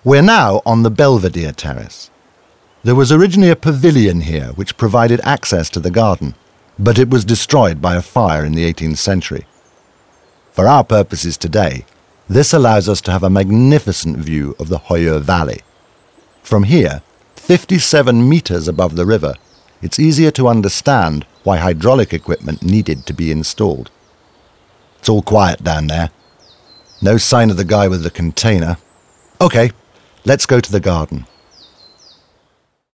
We're now on the Belvedere Terrace. There was originally a pavilion here which provided access to the garden, but it was destroyed by a fire in the 18th century. For our purposes today, this allows us to have a magnificent view of the Hoyeux Valley. From here, 57 meters above the river, it's easier to understand why hydraulic equipment needed to be installed. It's all quiet down there. No sign of the guy with the container. Okay, let's go to the garden.